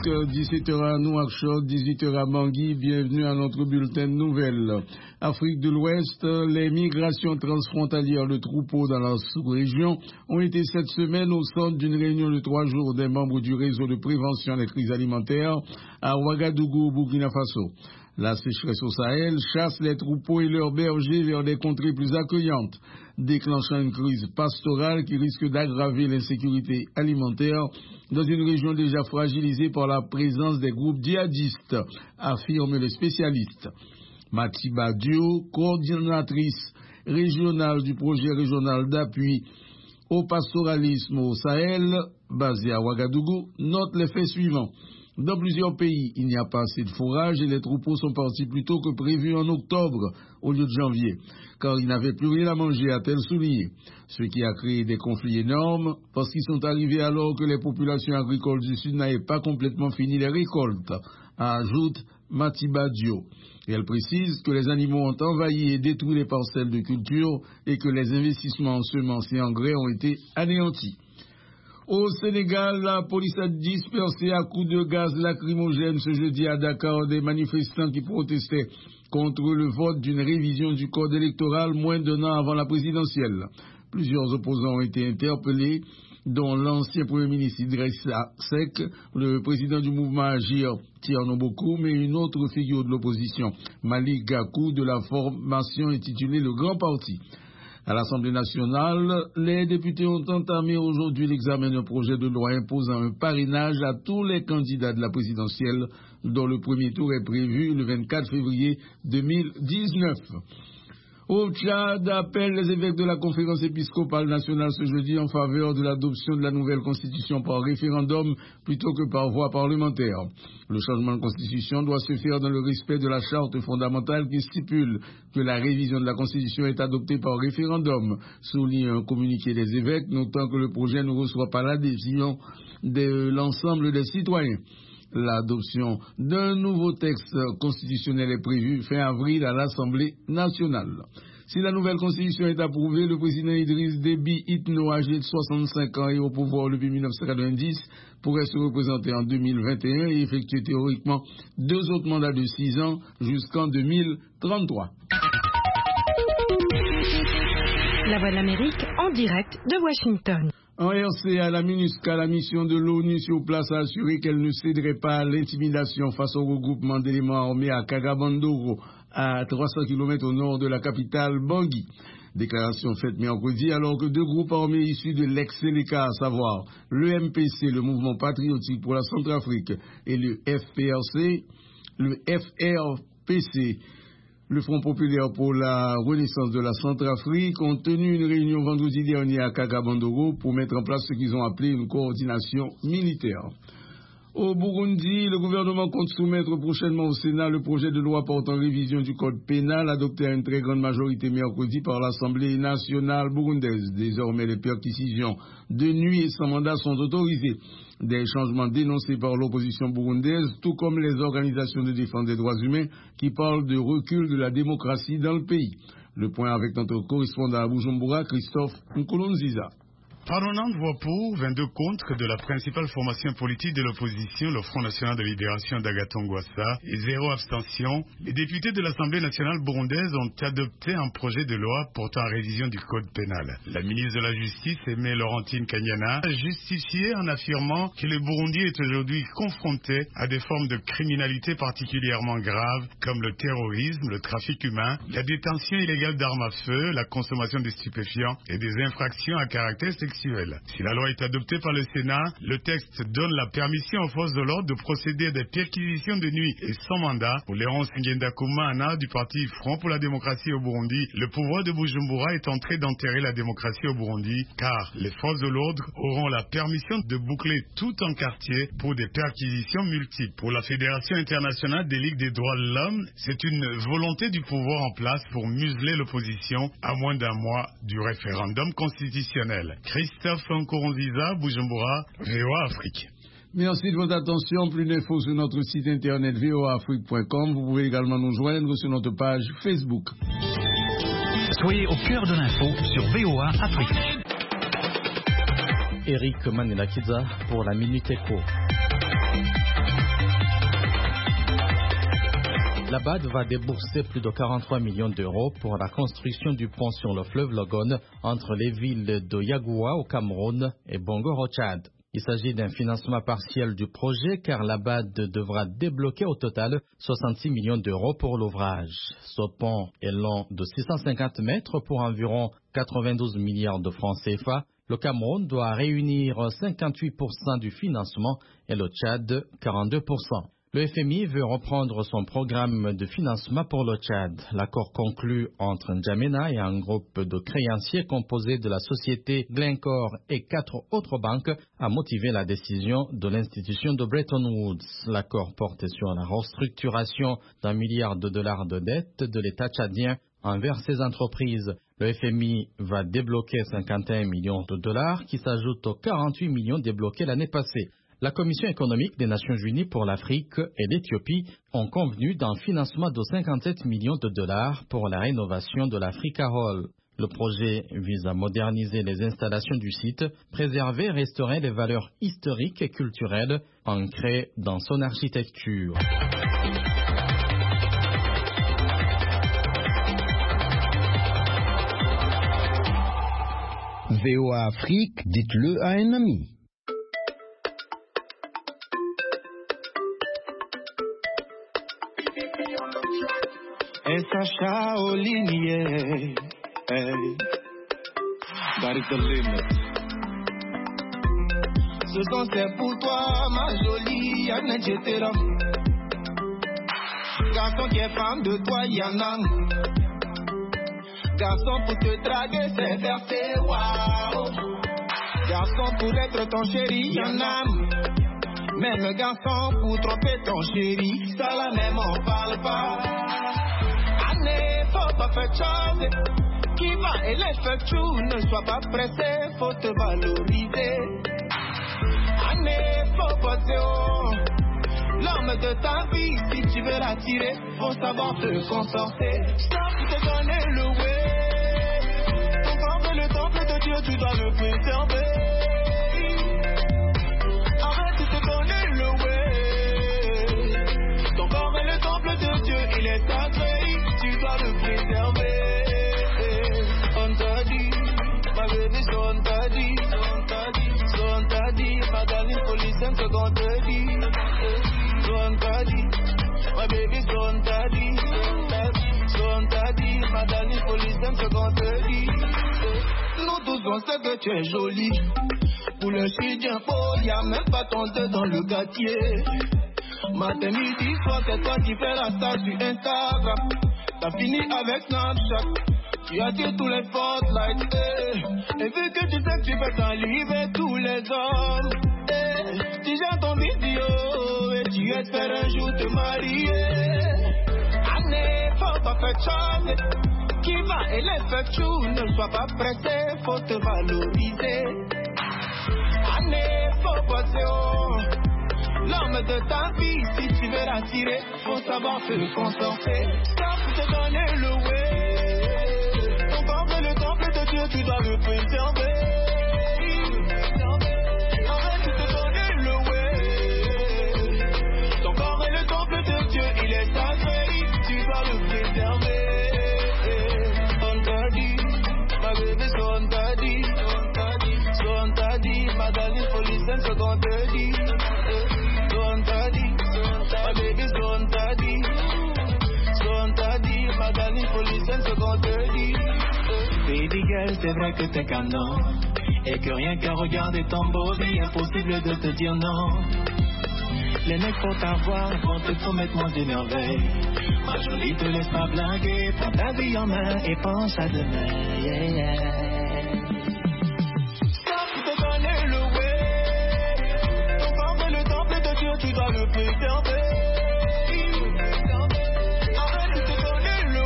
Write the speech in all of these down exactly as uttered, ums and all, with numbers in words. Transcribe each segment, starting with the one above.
dix-sept heures à Nouakchott, dix-huit heures à Bangui. Bienvenue à notre bulletin de nouvelles. Afrique de l'Ouest, les migrations transfrontalières de troupeaux dans la sous-région ont été cette semaine au centre d'une réunion de trois jours des membres du réseau de prévention des crises alimentaires à Ouagadougou, Burkina Faso. La sécheresse au Sahel chasse les troupeaux et leurs bergers vers des contrées plus accueillantes, déclenchant une crise pastorale qui risque d'aggraver l'insécurité alimentaire dans une région déjà fragilisée par la présence des groupes djihadistes, affirment les spécialistes. Matiba Dio, coordinatrice régionale du projet régional d'appui au pastoralisme au Sahel, basé à Ouagadougou, note les faits suivants. Dans plusieurs pays, il n'y a pas assez de fourrage et les troupeaux sont partis plus tôt que prévu en octobre au lieu de janvier, car ils n'avaient plus rien à manger, a-t-elle souligné. Ce qui a créé des conflits énormes parce qu'ils sont arrivés alors que les populations agricoles du Sud n'avaient pas complètement fini les récoltes, ajoute Matiba Dio. Et elle précise que les animaux ont envahi et détruit les parcelles de culture et que les investissements en semences et engrais ont été anéantis. Au Sénégal, la police a dispersé à coups de gaz lacrymogène ce jeudi à Dakar des manifestants qui protestaient contre le vote d'une révision du code électoral moins d'un an avant la présidentielle. Plusieurs opposants ont été interpellés, dont l'ancien Premier ministre Idrissa Seck, le président du mouvement Agir Thierno Bokoum et une autre figure de l'opposition, Malik Gakou, de la formation intitulée Le Grand Parti. À l'Assemblée nationale, les députés ont entamé aujourd'hui l'examen d'un projet de loi imposant un parrainage à tous les candidats de la présidentielle, dont le premier tour est prévu le vingt-quatre février deux mille dix-neuf. Au Tchad, appelle les évêques de la conférence épiscopale nationale ce jeudi en faveur de l'adoption de la nouvelle constitution par référendum plutôt que par voie parlementaire. Le changement de constitution doit se faire dans le respect de la charte fondamentale qui stipule que la révision de la constitution est adoptée par référendum, souligne un communiqué des évêques, notant que le projet ne reçoit pas l'adhésion de l'ensemble des citoyens. L'adoption d'un nouveau texte constitutionnel est prévue fin avril à l'Assemblée nationale. Si la nouvelle constitution est approuvée, le président Idriss Déby Itno, âgé de soixante-cinq ans et au pouvoir depuis mille neuf cent quatre-vingt-dix, pourrait se représenter en deux mille vingt et un et effectuer théoriquement deux autres mandats de six ans jusqu'en deux mille trente-trois. La Voix de l'Amérique en direct de Washington. En R C A, la MINUSCA, la mission de l'ONU sur place, a assuré qu'elle ne céderait pas à l'intimidation face au regroupement d'éléments armés à Kagabandoro, à trois cents kilomètres au nord de la capitale Bangui. Déclaration faite mercredi alors que deux groupes armés issus de l'ex-Séléka, à savoir le M P C, le Mouvement Patriotique pour la Centrafrique, et le F P R C, le F R P C, le Front populaire pour la renaissance de la Centrafrique, ont tenu une réunion vendredi dernier à Kagabandoro pour mettre en place ce qu'ils ont appelé une coordination militaire. Au Burundi, le gouvernement compte soumettre prochainement au Sénat le projet de loi portant révision du code pénal adopté à une très grande majorité mercredi par l'Assemblée nationale burundaise. Désormais, les perquisitions de nuit et sans mandat sont autorisées. Des changements dénoncés par l'opposition burundaise, tout comme les organisations de défense des droits humains qui parlent de recul de la démocratie dans le pays. Le point avec notre correspondant à Bujumbura, Christophe Nkulunziza. Pardonnant voix pour, vingt-deux contre de la principale formation politique de l'opposition, le Front National de Libération d'Agathon Rwasa, et zéro abstention, les députés de l'Assemblée nationale burundaise ont adopté un projet de loi portant à révision du code pénal. La ministre de la Justice, Aimée Laurentine Kanyana, a justifié en affirmant que le Burundi est aujourd'hui confronté à des formes de criminalité particulièrement graves comme le terrorisme, le trafic humain, la détention illégale d'armes à feu, la consommation de stupéfiants et des infractions à caractère sexuel. Si la loi est adoptée par le Sénat, le texte donne la permission aux forces de l'ordre de procéder à des perquisitions de nuit et sans mandat. Pour Léonce Ngendakumana du parti Front pour la démocratie au Burundi, le pouvoir de Bujumbura est en train d'enterrer la démocratie au Burundi car les forces de l'ordre auront la permission de boucler tout un quartier pour des perquisitions multiples. Pour la Fédération internationale des ligues des droits de l'homme, c'est une volonté du pouvoir en place pour museler l'opposition à moins d'un mois du référendum constitutionnel. Christophe Nkurunziza, Bujumbura, V O A Afrique. Merci de votre attention. Plus d'infos sur notre site internet v o a afrique point com. Vous pouvez également nous joindre sur notre page Facebook. Soyez au cœur de l'info sur V O A Afrique. Eric Manenakidza pour la Minute Éco. L'Abad va débourser plus de quarante-trois millions d'euros pour la construction du pont sur le fleuve Logone entre les villes de Yagoua au Cameroun et Bongor au Tchad. Il s'agit d'un financement partiel du projet car l'Abad devra débloquer au total soixante-six millions d'euros pour l'ouvrage. Ce pont est long de six cent cinquante mètres pour environ quatre-vingt-douze milliards de francs C F A. Le Cameroun doit réunir cinquante-huit pour cent du financement et le Tchad quarante-deux pour cent. Le F M I veut reprendre son programme de financement pour le Tchad. L'accord conclu entre N'Djamena et un groupe de créanciers composé de la société Glencore et quatre autres banques a motivé la décision de l'institution de Bretton Woods. L'accord porte sur la restructuration d'un milliard de dollars de dette de l'État tchadien envers ces entreprises. Le F M I va débloquer cinquante et un millions de dollars qui s'ajoutent aux quarante-huit millions débloqués l'année passée. La Commission économique des Nations Unies pour l'Afrique et l'Éthiopie ont convenu d'un financement de cinquante-sept millions de dollars pour la rénovation de l'Africa Hall. Le projet vise à moderniser les installations du site, préserver et restaurer les valeurs historiques et culturelles ancrées dans son architecture. V O A Afrique, dites-le à un ami. It's a Shaolin, yeah. Hey. That is the limit. Ce son c'est pour toi, ma jolie Anne Jetera. Garçon qui est femme de toi, Yana. Garçon pour te draguer, c'est versé, waouh. Garçon pour être ton chéri, Yana. Même garçon pour tromper ton chéri, ça la même on parle pas. Année, faut pas faire chose. Qui va et l'effectue, ne sois pas pressé, faut te valoriser. Année, faut pas te haut. L'homme de ta vie, si tu veux l'attirer, faut savoir te comporter. Stop te donner le way. Ton corps est le temple de Dieu, tu dois le préserver. Arrête de te donner le way. Ton corps est le temple de Dieu, il est sacré, tu dois le préserver. On t'a dit, ma baby, on t'a dit, on t'a dit, on t'a dit, ma darling, police, un second te dit. On t'a dit, ma baby, on t'a dit, on t'a dit, ma darling, police, un second te dit. Nous tous on sait que tu es jolie. Pour le chien beau, y'a même pas ton deux dans le gâtier. Matin, midi, soir, c'est toi qui fais la star sur Instagram. T'as fini avec Snapchat. Tu attires tous les spotlights, eh. Et vu que tu sais que tu peux t'enlever tous les hommes, eh. Tu gères ton vidéo et tu espères un jour te marier. Année, faut pas faire chose. Qui va et l'effectue, ne sois pas pressé, faut te valoriser. Année, faut passer haut. L'homme de ta vie, si tu veux l'attirer, faut savoir te consorter. Stop te donner le way. Ton corps est le temple de Dieu, tu dois le préserver. Arrête de te donner le way. Ton corps est le temple de Dieu, il est sacré, tu dois le préserver. On t'a dit, ma bébé, on t'a dit, on t'a dit, on t'a dit, ma darling, faut listen ce qu'on te dit. On t'a dit, ma baby, on t'a dit, on t'a dit, ma darling, faut listen ce qu'on te dit. Baby girl, c'est vrai que t'es canon, et que rien qu'à regarder ton beau, c'est impossible de te dire non. Les mecs pour t'avoir vont te promettre moins de merveilles. Ma jolie, te laisse pas blaguer, prends ta vie en main et pense à demain. Yeah, yeah. Stop te donner le way. Ton corps est le temple de Dieu, tu dois le préserver. Arrête de te donner le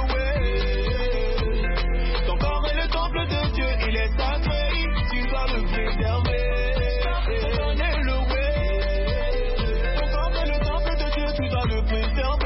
way. Ton corps est le temple de Dieu, il est sacré, tu dois le préserver. Stop te donner le way. Ton corps est le temple de Dieu, tu dois le préserver.